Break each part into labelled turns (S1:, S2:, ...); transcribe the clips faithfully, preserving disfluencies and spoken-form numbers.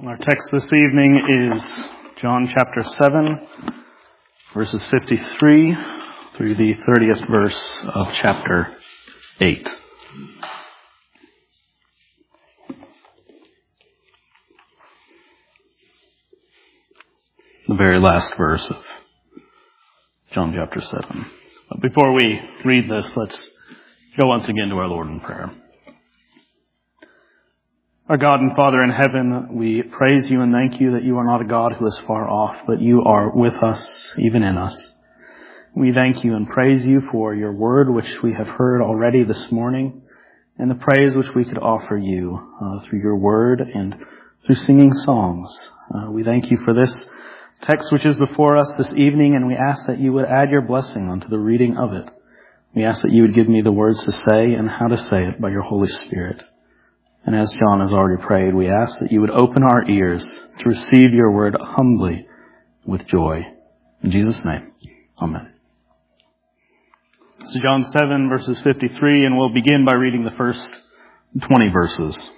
S1: Our text this evening is John chapter seven, verses fifty-three through the thirtieth verse of chapter eight. The very last verse of John chapter seven. But before we read this, let's go once again to our Lord in prayer. Our God and Father in heaven, we praise you and thank you that you are not a God who is far off, but you are with us, even in us. We thank you and praise you for your word, which we have heard already this morning, and the praise which we could offer you uh, through your word and through singing songs. Uh, we thank you for this text which is before us this evening, and we ask that you would add your blessing unto the reading of it. We ask that you would give me the words to say and how to say it by your Holy Spirit. And as John has already prayed, we ask that you would open our ears to receive your word humbly with joy. In Jesus' name, amen. So John seven, verses fifty-three, and we'll begin by reading the first twenty verses.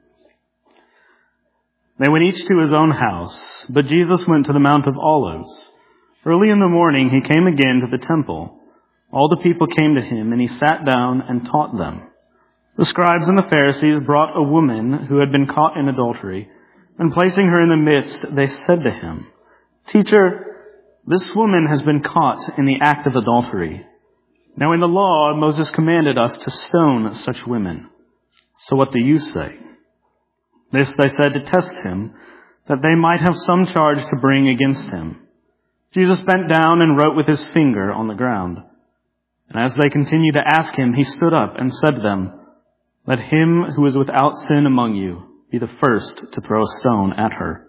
S1: They went each to his own house, but Jesus went to the Mount of Olives. Early in the morning he came again to the temple. All the people came to him, and he sat down and taught them. The scribes and the Pharisees brought a woman who had been caught in adultery, and placing her in the midst, they said to him, "Teacher, this woman has been caught in the act of adultery. Now in the law, Moses commanded us to stone such women. So what do you say?" This they said to test him, that they might have some charge to bring against him. Jesus bent down and wrote with his finger on the ground. And as they continued to ask him, he stood up and said to them, "Let him who is without sin among you be the first to throw a stone at her."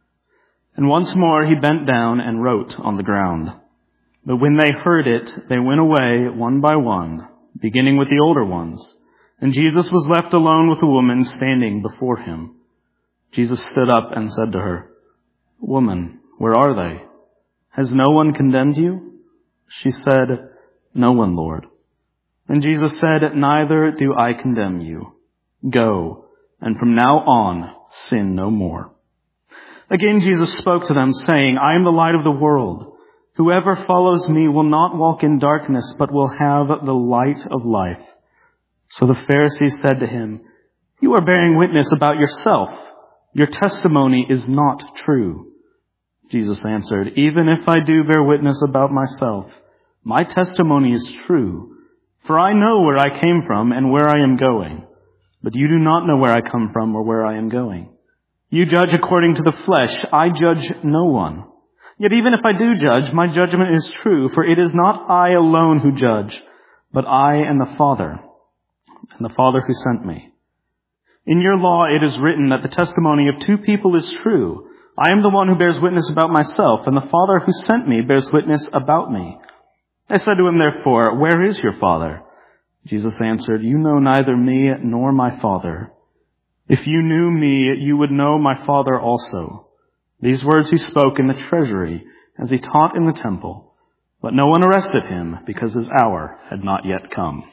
S1: And once more he bent down and wrote on the ground. But when they heard it, they went away one by one, beginning with the older ones. And Jesus was left alone with the woman standing before him. Jesus stood up and said to her, "Woman, where are they? Has no one condemned you?" She said, "No one, Lord." And Jesus said, "Neither do I condemn you. Go, and from now on sin no more." Again Jesus spoke to them, saying, "I am the light of the world. Whoever follows me will not walk in darkness, but will have the light of life." So the Pharisees said to him, "You are bearing witness about yourself. Your testimony is not true." Jesus answered, "Even if I do bear witness about myself, my testimony is true. For I know where I came from and where I am going. But you do not know where I come from or where I am going. You judge according to the flesh. I judge no one. Yet even if I do judge, my judgment is true, for it is not I alone who judge, but I and the Father, and the Father who sent me. In your law it is written that the testimony of two people is true. I am the one who bears witness about myself, and the Father who sent me bears witness about me." They said to him, therefore, "Where is your Father?" Jesus answered, "You know neither me nor my Father. If you knew me, you would know my Father also." These words he spoke in the treasury as he taught in the temple, but no one arrested him because his hour had not yet come.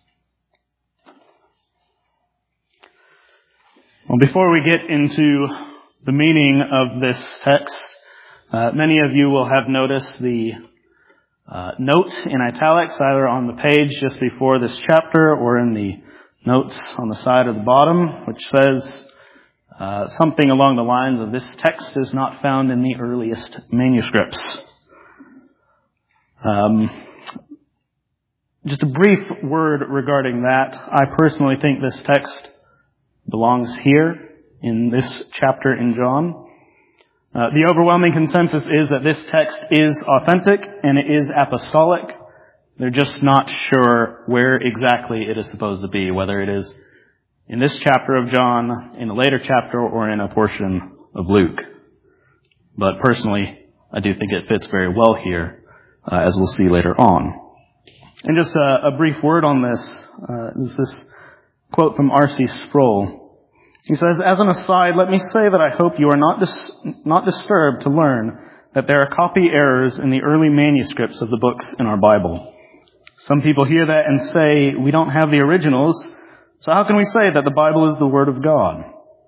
S1: Well, before we get into the meaning of this text, uh, many of you will have noticed the Uh, note in italics either on the page just before this chapter or in the notes on the side of the bottom, which says uh, something along the lines of "this text is not found in the earliest manuscripts." Um, just a brief word regarding that. I personally think this text belongs here in this chapter in John. Uh, the overwhelming consensus is that this text is authentic and it is apostolic. They're just not sure where exactly it is supposed to be, whether it is in this chapter of John, in a later chapter, or in a portion of Luke. But personally, I do think it fits very well here, uh, as we'll see later on. And just a, a brief word on this. Uh, is this quote from R C Sproul. He says, "As an aside, let me say that I hope you are not dis- not disturbed to learn that there are copy errors in the early manuscripts of the books in our Bible. Some people hear that and say, we don't have the originals, so how can we say that the Bible is the Word of God?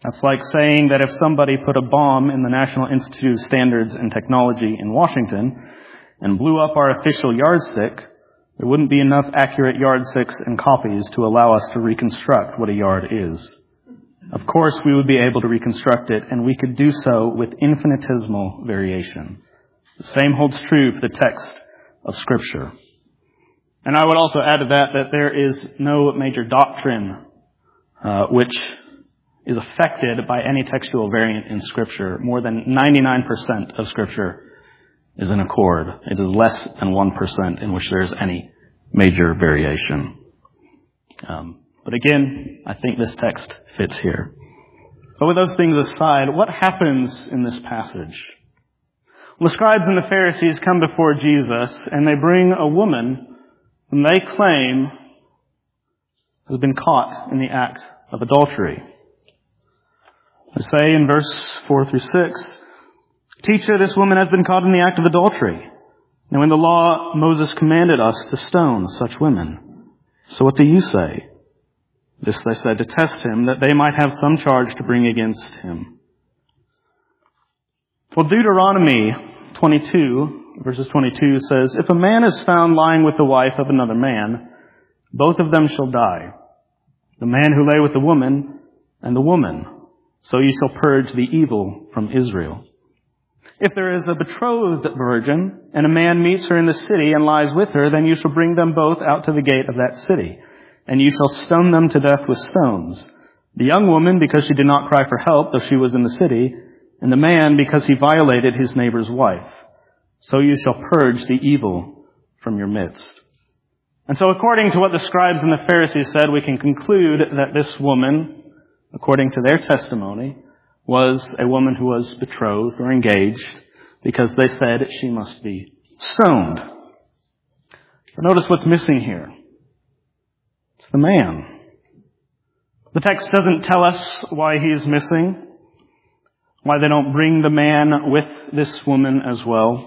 S1: That's like saying that if somebody put a bomb in the National Institute of Standards and Technology in Washington and blew up our official yardstick, there wouldn't be enough accurate yardsticks and copies to allow us to reconstruct what a yard is. Of course, we would be able to reconstruct it, and we could do so with infinitesimal variation. The same holds true for the text of Scripture. And I would also add to that that there is no major doctrine uh, which is affected by any textual variant in Scripture. More than ninety-nine percent of Scripture is in accord. It is less than one percent in which there is any major variation. Um, but again, I think this text fits here. But with those things aside, what happens in this passage? Well, the scribes and the Pharisees come before Jesus, and they bring a woman whom they claim has been caught in the act of adultery. They say in verse four through six, "Teacher, this woman has been caught in the act of adultery. Now in the law, Moses commanded us to stone such women. So what do you say?" This they said to test him, that they might have some charge to bring against him. Well, Deuteronomy twenty-two, verses twenty-two says, "If a man is found lying with the wife of another man, both of them shall die. The man who lay with the woman and the woman. So you shall purge the evil from Israel. If there is a betrothed virgin, and a man meets her in the city and lies with her, then you shall bring them both out to the gate of that city, and you shall stone them to death with stones. The young woman, because she did not cry for help, though she was in the city, and the man, because he violated his neighbor's wife. So you shall purge the evil from your midst." And so according to what the scribes and the Pharisees said, we can conclude that this woman, according to their testimony, was a woman who was betrothed or engaged, because they said she must be stoned. But notice what's missing here. It's the man. The text doesn't tell us why he's missing, why they don't bring the man with this woman as well.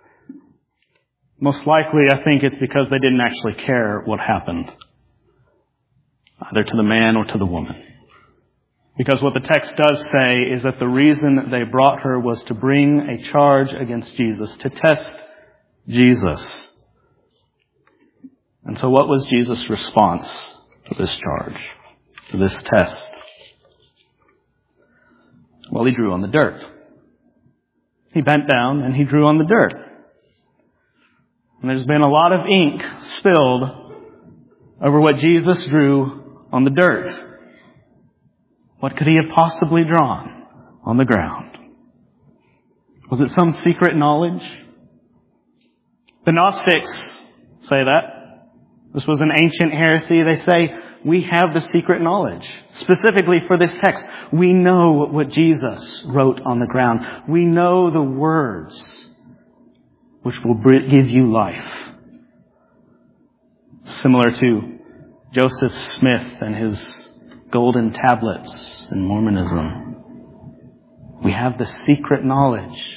S1: Most likely, I think it's because they didn't actually care what happened, either to the man or to the woman. Because what the text does say is that the reason they brought her was to bring a charge against Jesus, to test Jesus. And so what was Jesus' response to this charge, to this test? Well, he drew on the dirt. He bent down and he drew on the dirt. And there's been a lot of ink spilled over what Jesus drew on the dirt. What could he have possibly drawn on the ground? Was it some secret knowledge? The Gnostics say that. This was an ancient heresy. They say, we have the secret knowledge. Specifically for this text, we know what Jesus wrote on the ground. We know the words which will give you life. Similar to Joseph Smith and his golden tablets in Mormonism. We have the secret knowledge.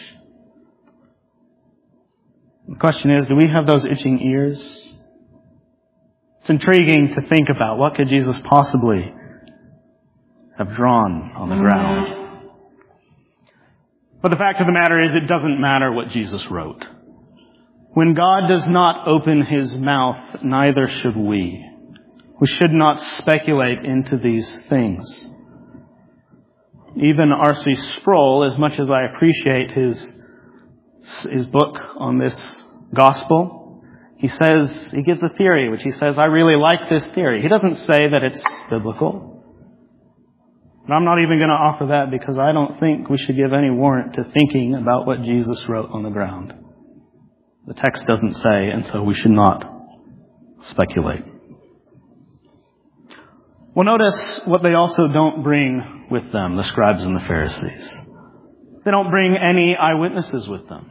S1: The question is, do we have those itching ears? It's intriguing to think about. What could Jesus possibly have drawn on the ground? But the fact of the matter is, it doesn't matter what Jesus wrote. When God does not open his mouth, neither should we. We should not speculate into these things. Even R C Sproul, as much as I appreciate his, his book on this gospel, he says, he gives a theory, which he says, I really like this theory. He doesn't say that it's biblical. But I'm not even going to offer that because I don't think we should give any warrant to thinking about what Jesus wrote on the ground. The text doesn't say, and so we should not speculate. Well, notice what they also don't bring with them, the scribes and the Pharisees. They don't bring any eyewitnesses with them.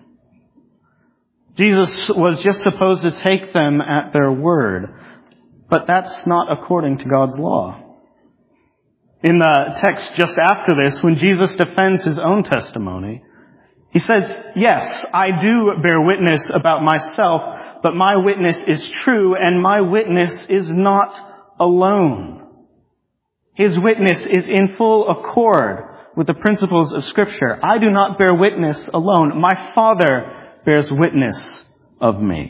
S1: Jesus was just supposed to take them at their word, but that's not according to God's law. In the text just after this, when Jesus defends his own testimony, he says, yes, I do bear witness about myself, but my witness is true, and my witness is not alone. His witness is in full accord with the principles of Scripture. I do not bear witness alone. My Father bears witness of me.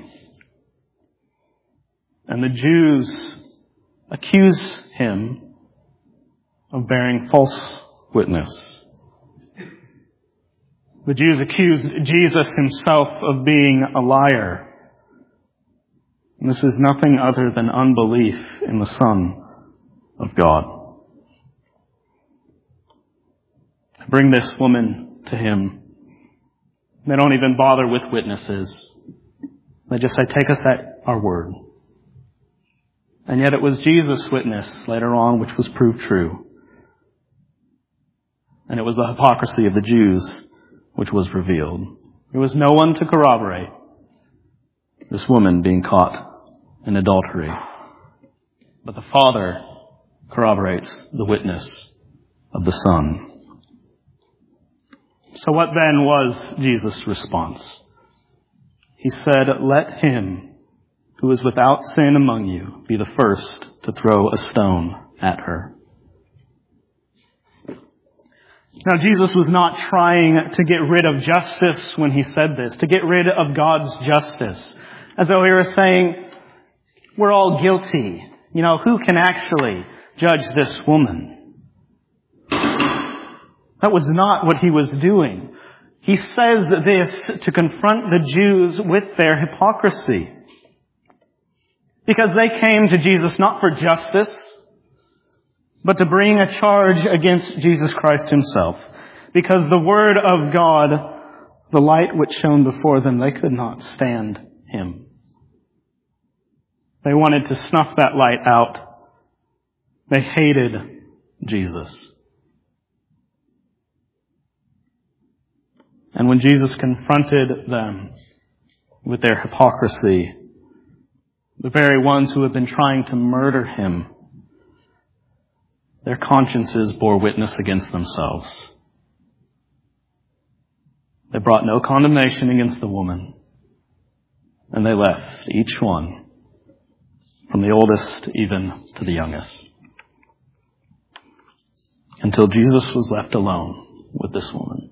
S1: And the Jews accuse him of bearing false witness. The Jews accused Jesus himself of being a liar. And this is nothing other than unbelief in the Son of God. To bring this woman to him, they don't even bother with witnesses. They just say, take us at our word. And yet it was Jesus' witness later on which was proved true. And it was the hypocrisy of the Jews which was revealed. There was no one to corroborate this woman being caught in adultery. But the Father corroborates the witness of the Son. So what then was Jesus' response? He said, let him who is without sin among you be the first to throw a stone at her. Now, Jesus was not trying to get rid of justice when he said this, to get rid of God's justice. As though he were saying, we're all guilty. You know, who can actually judge this woman? That was not what he was doing. He says this to confront the Jews with their hypocrisy. Because they came to Jesus not for justice, but to bring a charge against Jesus Christ himself. Because the Word of God, the light which shone before them, they could not stand him. They wanted to snuff that light out. They hated Jesus. And when Jesus confronted them with their hypocrisy, the very ones who had been trying to murder him, their consciences bore witness against themselves. They brought no condemnation against the woman, and they left each one, from the oldest even to the youngest, until Jesus was left alone with this woman.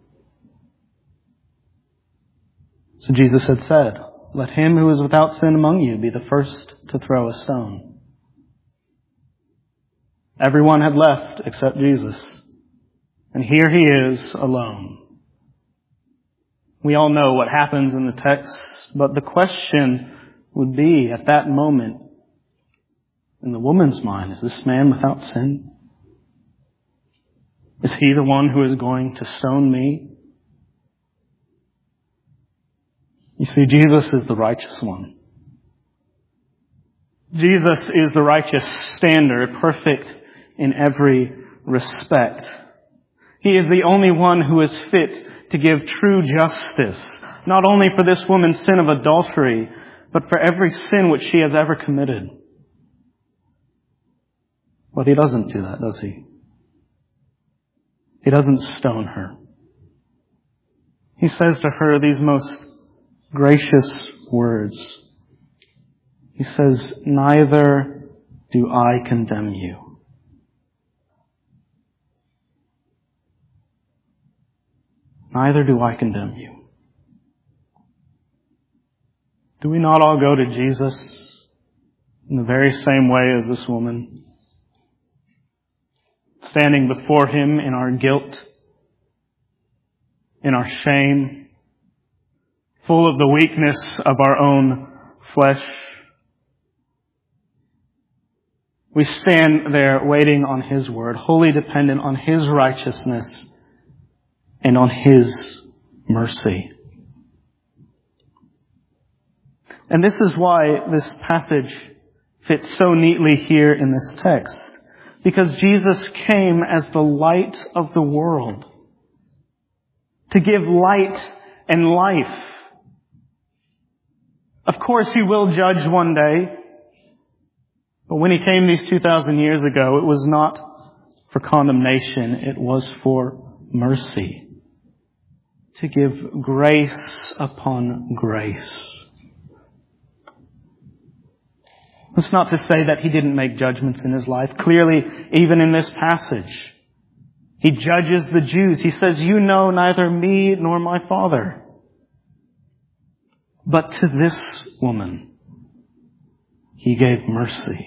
S1: So Jesus had said, let him who is without sin among you be the first to throw a stone. Everyone had left except Jesus. And here he is alone. We all know what happens in the text, but the question would be at that moment, in the woman's mind, is this man without sin? Is he the one who is going to stone me? You see, Jesus is the righteous one. Jesus is the righteous standard, perfect in every respect. He is the only one who is fit to give true justice, not only for this woman's sin of adultery, but for every sin which she has ever committed. But he doesn't do that, does he? He doesn't stone her. He says to her these most gracious words. He says, neither do I condemn you. Neither do I condemn you. Do we not all go to Jesus in the very same way as this woman? Standing before him in our guilt, in our shame, full of the weakness of our own flesh. We stand there waiting on his word, wholly dependent on his righteousness and on his mercy. And this is why this passage fits so neatly here in this text. Because Jesus came as the light of the world, to give light and life. Of course, he will judge one day. But when he came these two thousand years ago, it was not for condemnation. It was for mercy. To give grace upon grace. That's not to say that he didn't make judgments in his life. Clearly, even in this passage, he judges the Jews. He says, "You know neither me nor my Father." But to this woman, he gave mercy,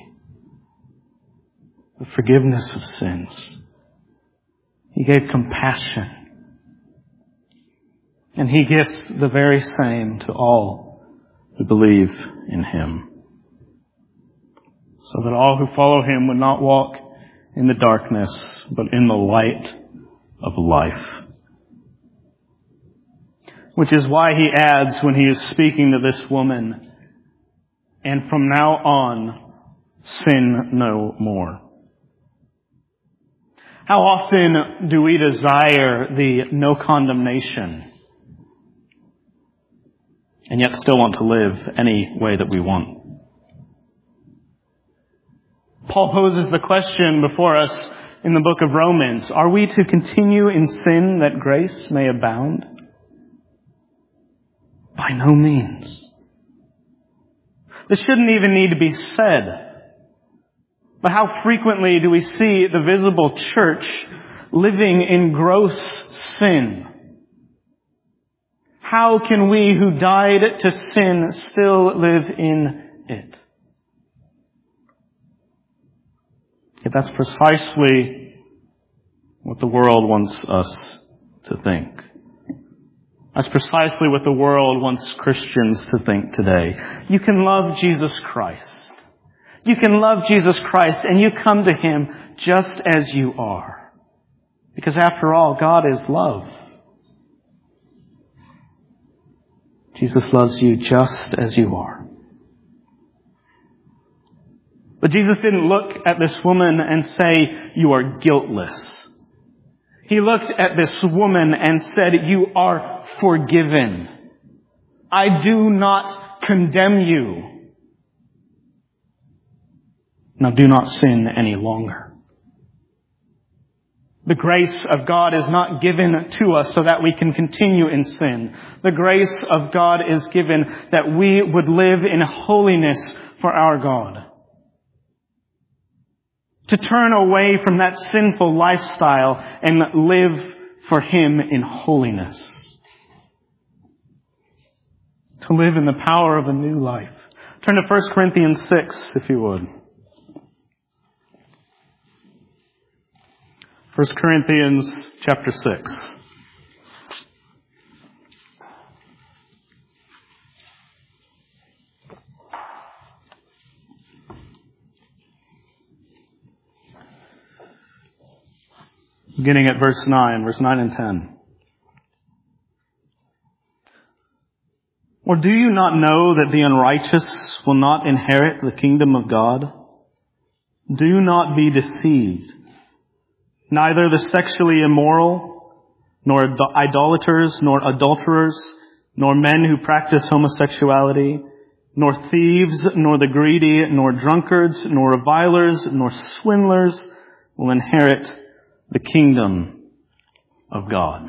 S1: the forgiveness of sins. He gave compassion. And he gives the very same to all who believe in him, so that all who follow him would not walk in the darkness, but in the light of life. Which is why he adds, when he is speaking to this woman, "And from now on, sin no more." How often do we desire the no condemnation, and yet still want to live any way that we want? Paul poses the question before us in the book of Romans. Are we to continue in sin that grace may abound? By no means. This shouldn't even need to be said. But how frequently do we see the visible church living in gross sin? How can we who died to sin still live in it? Yet that's precisely what the world wants us to think. That's precisely what the world wants Christians to think today. You can love Jesus Christ. You can love Jesus Christ and you come to him just as you are. Because after all, God is love. Jesus loves you just as you are. But Jesus didn't look at this woman and say, "You are guiltless." He looked at this woman and said, "You are forgiven. I do not condemn you. Now do not sin any longer." The grace of God is not given to us so that we can continue in sin. The grace of God is given that we would live in holiness for our God. To turn away from that sinful lifestyle and live for him in holiness. To live in the power of a new life. Turn to First Corinthians six, if you would. First Corinthians chapter six. Beginning at verse nine, verse nine and ten. "Or do you not know that the unrighteous will not inherit the kingdom of God? Do not be deceived. Neither the sexually immoral, nor the idolaters, nor adulterers, nor men who practice homosexuality, nor thieves, nor the greedy, nor drunkards, nor revilers, nor swindlers will inherit the kingdom of God."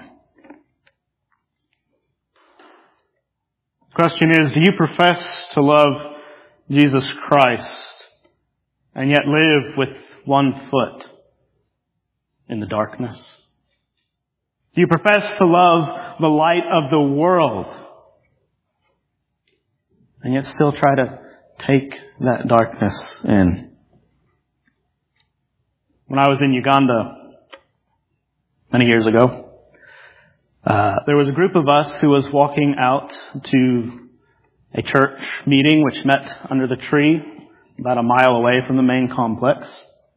S1: The question is, do you profess to love Jesus Christ and yet live with one foot in the darkness? Do you profess to love the light of the world and yet still try to take that darkness in? When I was in Uganda many years ago, uh, there was a group of us who was walking out to a church meeting which met under the tree about a mile away from the main complex.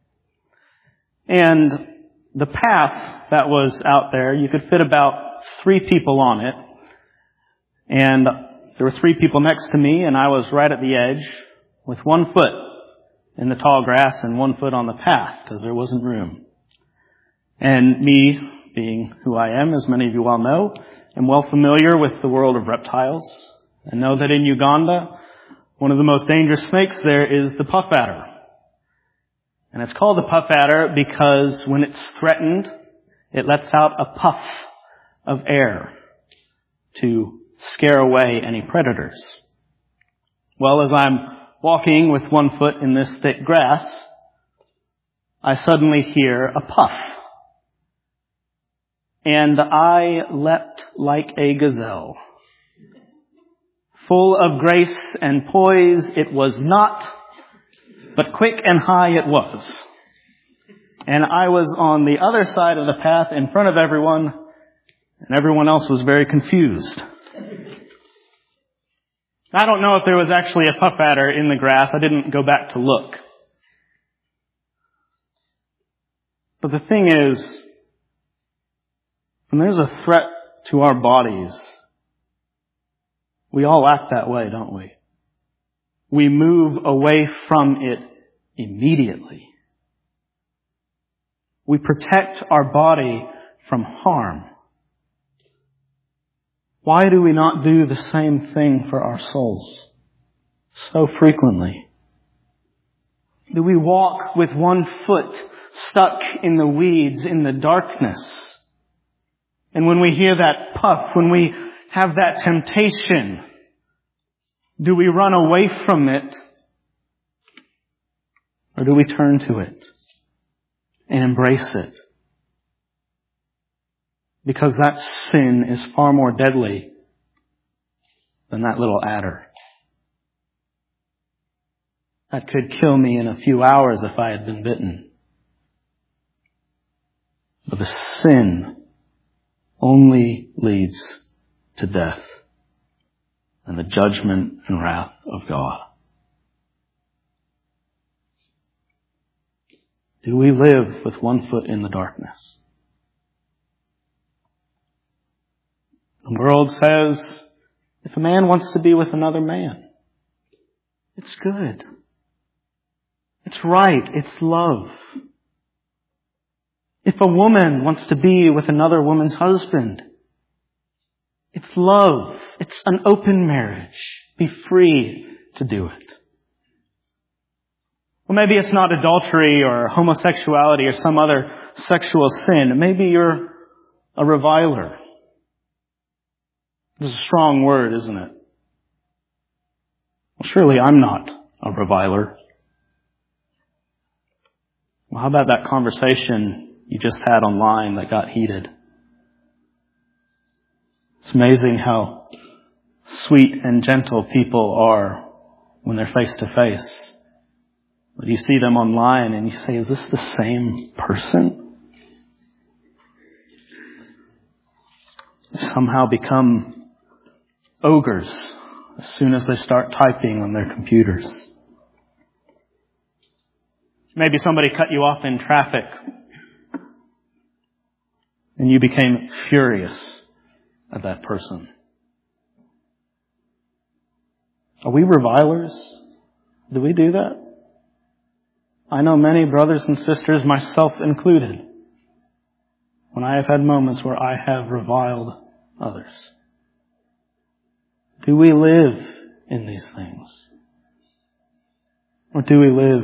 S1: And the path that was out there, you could fit about three people on it. And there were three people next to me, and I was right at the edge with one foot in the tall grass and one foot on the path because there wasn't room. And me, being who I am, as many of you well know, am well familiar with the world of reptiles and know that in Uganda, one of the most dangerous snakes there is the puff adder. And it's called the puff adder because when it's threatened, it lets out a puff of air to scare away any predators. Well, as I'm walking with one foot in this thick grass, I suddenly hear a puff. And I leapt like a gazelle. Full of grace and poise it was not, but quick and high it was. And I was on the other side of the path in front of everyone, and everyone else was very confused. I don't know if there was actually a puff adder in the grass. I didn't go back to look. But the thing is, when there's a threat to our bodies, we all act that way, don't we? We move away from it immediately. We protect our body from harm. Why do we not do the same thing for our souls so frequently? Do we walk with one foot stuck in the weeds, in the darkness? And when we hear that puff, when we have that temptation, do we run away from it? Or do we turn to it and embrace it? Because that sin is far more deadly than that little adder. That could kill me in a few hours if I had been bitten. But the sin only leads to death and the judgment and wrath of God. Do we live with one foot in the darkness? The world says, if a man wants to be with another man, it's good. It's right. It's love. If a woman wants to be with another woman's husband, it's love. It's an open marriage. Be free to do it. Well, maybe it's not adultery or homosexuality or some other sexual sin. Maybe you're a reviler. This is a strong word, isn't it? Well, surely I'm not a reviler. Well, how about that conversation you just had online that got heated? It's amazing how sweet and gentle people are when they're face to face. But you see them online and you say, is this the same person? They somehow become ogres as soon as they start typing on their computers. Maybe somebody cut you off in traffic and you became furious at that person. Are we revilers? Do we do that? I know many brothers and sisters, myself included, when I have had moments where I have reviled others. Do we live in these things? Or do we live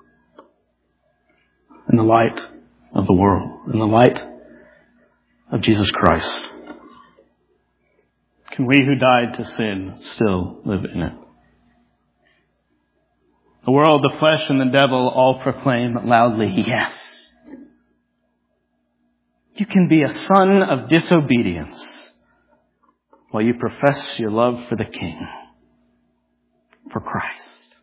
S1: in the light of the world, in the light of Jesus Christ? Can we who died to sin still live in it? The world, the flesh, and the devil all proclaim loudly, yes. You can be a son of disobedience while you profess your love for the King, for Christ.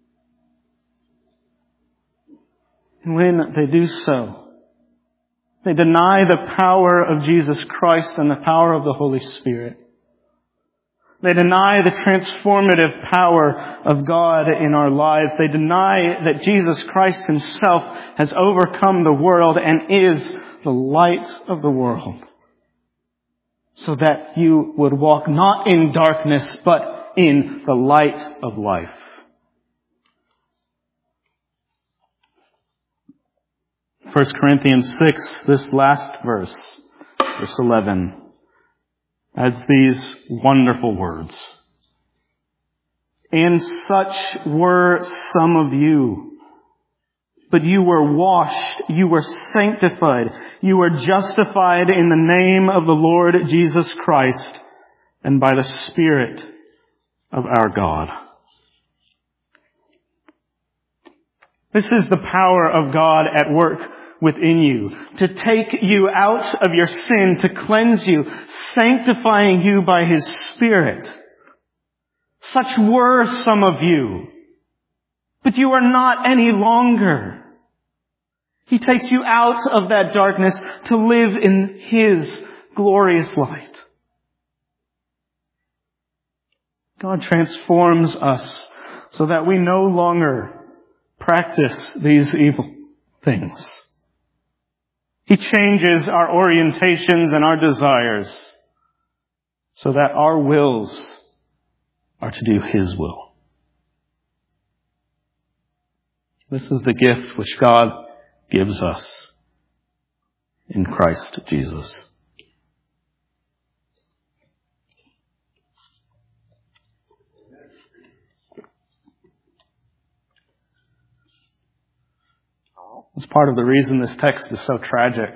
S1: And when they do so, they deny the power of Jesus Christ and the power of the Holy Spirit. They deny the transformative power of God in our lives. They deny that Jesus Christ Himself has overcome the world and is the light of the world, so that you would walk not in darkness, but in the light of life. First Corinthians six, this last verse, verse eleven, adds these wonderful words. And such were some of you. But you were washed, you were sanctified, you were justified in the name of the Lord Jesus Christ and by the Spirit of our God. This is the power of God at work within you, to take you out of your sin, to cleanse you, sanctifying you by His Spirit. Such were some of you, but you are not any longer. He takes you out of that darkness to live in His glorious light. God transforms us so that we no longer practice these evil things. He changes our orientations and our desires so that our wills are to do His will. This is the gift which God gives us in Christ Jesus. It's part of the reason this text is so tragic.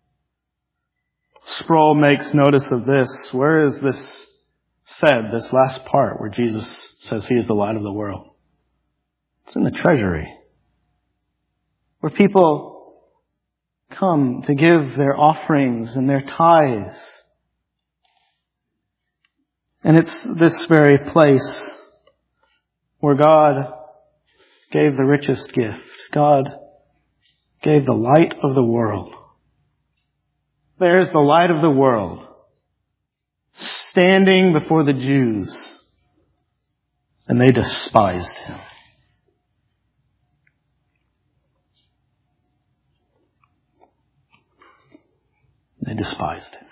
S1: Sproul makes notice of this. Where is this said, this last part where Jesus says He is the light of the world? It's in the treasury, where people come to give their offerings and their tithes. And it's this very place where God gave the richest gift. God gave the light of the world. There's the light of the world standing before the Jews, and they despised Him. They despised Him.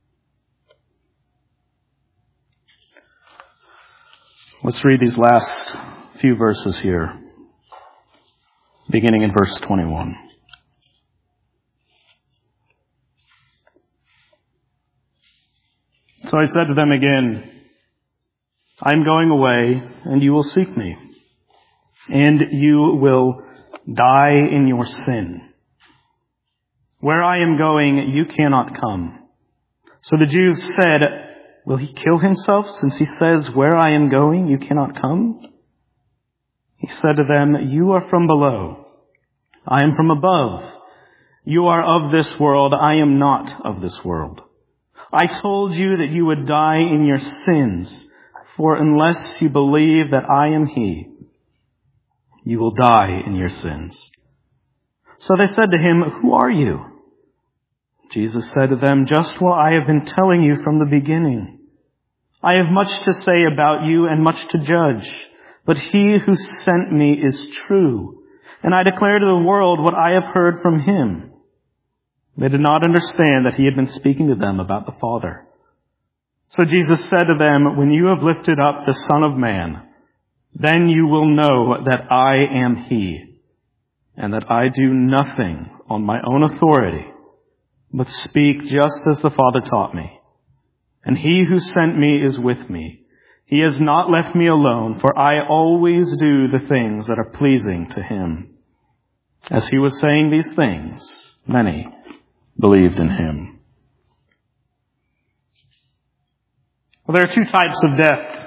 S1: Let's read these last few verses here, beginning in verse twenty-one. So I said to them again, I am going away, and you will seek me, and you will die in your sin. Where I am going, you cannot come. So the Jews said, will He kill Himself, since He says, where I am going, you cannot come? He said to them, you are from below. I am from above. You are of this world. I am not of this world. I told you that you would die in your sins, for unless you believe that I am He, you will die in your sins. So they said to Him, who are you? Jesus said to them, just what I have been telling you from the beginning. I have much to say about you and much to judge, but He who sent me is true, and I declare to the world what I have heard from Him. They did not understand that He had been speaking to them about the Father. So Jesus said to them, when you have lifted up the Son of Man, then you will know that I am He, and that I do nothing on my own authority, but speak just as the Father taught me. And He who sent me is with me. He has not left me alone, for I always do the things that are pleasing to Him. As He was saying these things, many believed in Him. Well, there are two types of death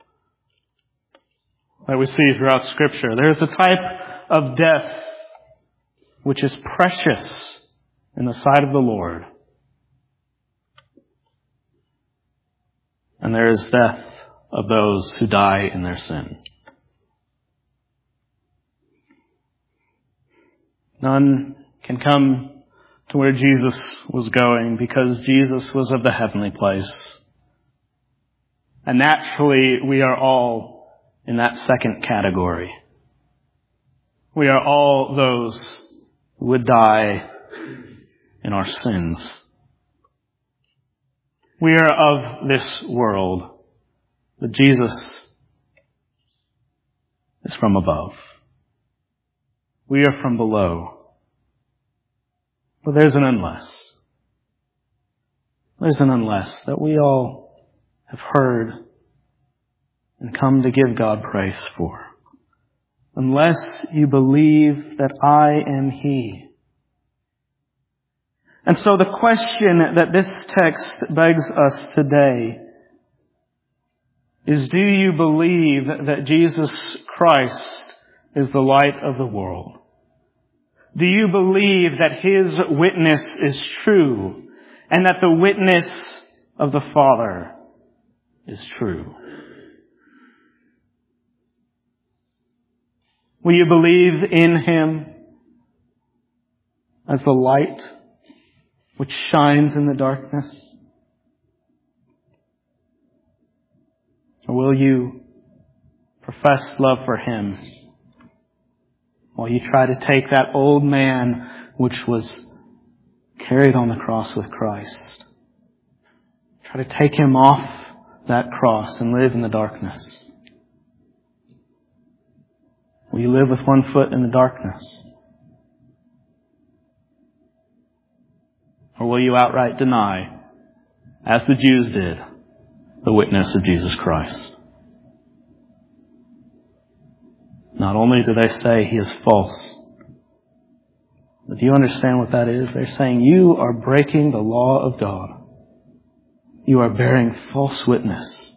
S1: that we see throughout Scripture. There is the type of death which is precious in the sight of the Lord. And there is death of those who die in their sin. None can come to where Jesus was going because Jesus was of the heavenly place. And naturally, we are all in that second category. We are all those who would die in our sins. We are of this world, but Jesus is from above. We are from below. But there's an unless. There's an unless that we all have heard and come to give God praise for. Unless you believe that I am He. And so the question that this text begs us today is, do you believe that Jesus Christ is the light of the world? Do you believe that His witness is true and that the witness of the Father is true? Will you believe in Him as the light which shines in the darkness? Or will you profess love for Him while you try to take that old man which was carried on the cross with Christ? Try to take him off that cross and live in the darkness. Will you live with one foot in the darkness? Or will you outright deny, as the Jews did, the witness of Jesus Christ? Not only do they say He is false, but do you understand what that is? They're saying you are breaking the law of God. You are bearing false witness.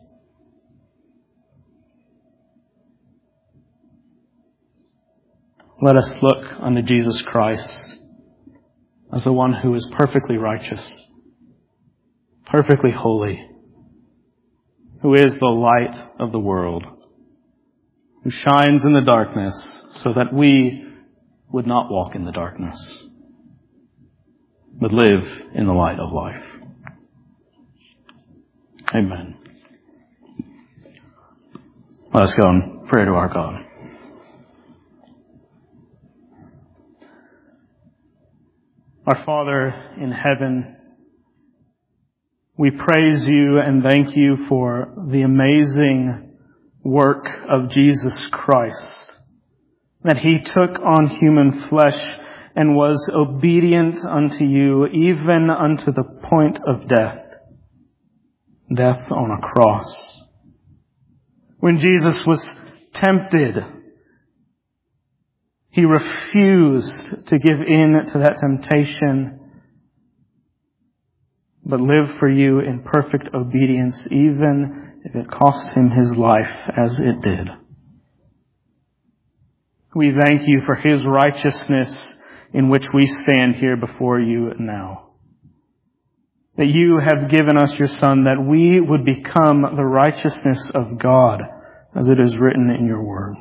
S1: Let us look unto Jesus Christ as the one who is perfectly righteous, perfectly holy, who is the light of the world, who shines in the darkness so that we would not walk in the darkness, but live in the light of life. Amen. Let us go in prayer to our God. Our Father in heaven, we praise You and thank You for the amazing work of Jesus Christ, that He took on human flesh and was obedient unto You even unto the point of death, death on a cross. When Jesus was tempted, He refused to give in to that temptation, but lived for You in perfect obedience, even if it cost Him His life as it did. We thank You for His righteousness in which we stand here before You now. That You have given us Your Son, that we would become the righteousness of God, as it is written in Your Word.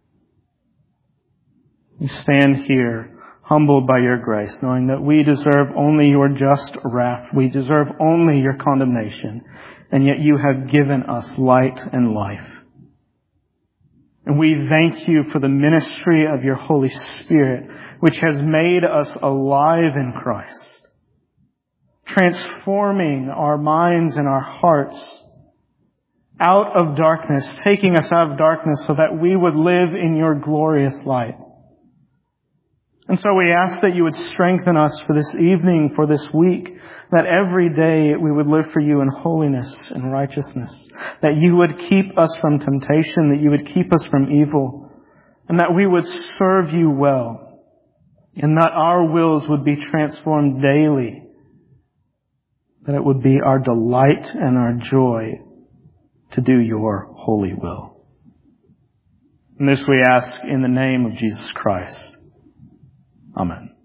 S1: We stand here humbled by Your grace, knowing that we deserve only Your just wrath. We deserve only Your condemnation. And yet You have given us light and life. And we thank You for the ministry of Your Holy Spirit, which has made us alive in Christ, transforming our minds and our hearts out of darkness, taking us out of darkness so that we would live in Your glorious light. And so we ask that You would strengthen us for this evening, for this week, that every day we would live for You in holiness and righteousness, that You would keep us from temptation, that You would keep us from evil, and that we would serve You well, and that our wills would be transformed daily, that it would be our delight and our joy to do Your holy will. And this we ask in the name of Jesus Christ. Amen.